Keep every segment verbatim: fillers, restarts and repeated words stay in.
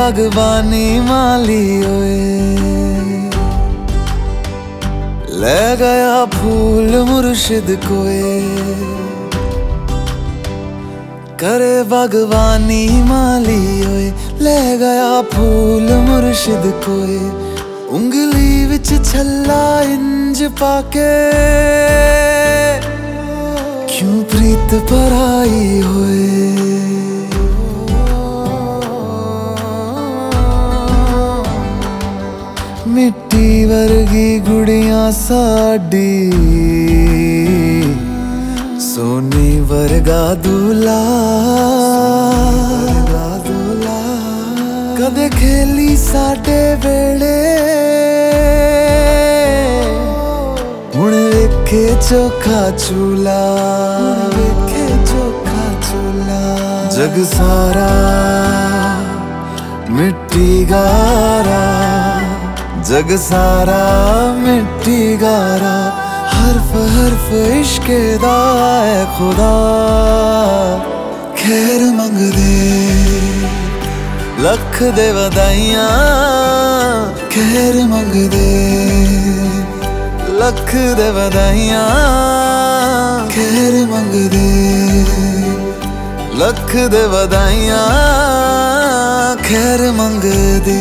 बागबानी माली ओए, ले गया फूल मुर्शिद कोए। करे बागबानी माली ओए, ले गया फूल मुर्शिद कोए। उंगली विच छल्ला इंज पाके, क्यों प्रीत पराई होए। मिट्टी वर्गी गुड़िया साडी, सोनी वर्गा दूल्हा। कदे खेली साडे वेड़े, हुण वेखे चोखा चूल्हा। वेखे चोखा चूल्हा। जग सारा मिट्टी गारा, जग सारा मिट्टी गारा। हरफ हरफ इश्के दा ऐ खुदा, खैर मंगदे लख दे वधाइयां। खैर मंगदे लख दे वधाइयां। खैर मंगदे लख दे वधाइयां। खैर मंगदे।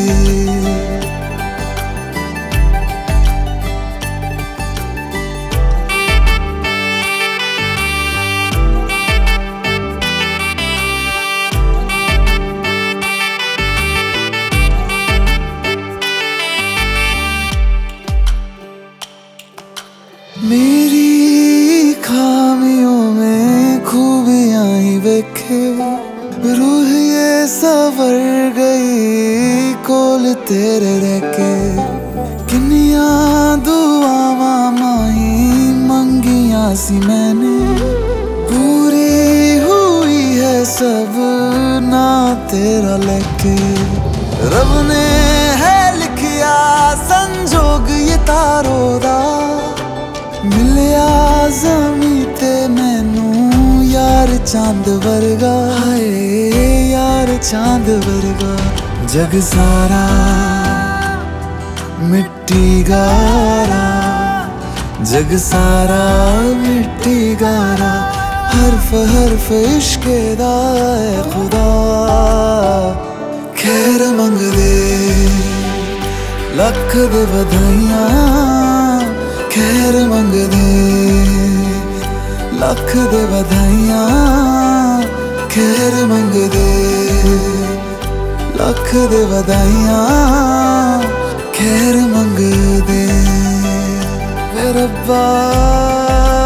मेरी खामियों में खूबियां ही वेखे, रूह ये सवर गई कोल तेरे रहके। किन्निया दुआवां माही मंगिया सी मैंने, पूरी हुई है सब ना तेरा लेके। रब ने है लिखिया संजोग ये तारों दा, मिलिया ज़मीं ते मैनू यार चांद वर्गा। हाय यार चांद वर्गा। जग सारा मिट्टी गारा, जग सारा मिट्टी गारा। हरफ हरफ इश्के दा ऐ खुदा, खैर मंगदे लख दे वधाइयां। खैर मंगदे लख दे वधाइयां। खैर मंगदे लख दे वधाइयां। खैर मंगदे। वे रब्बा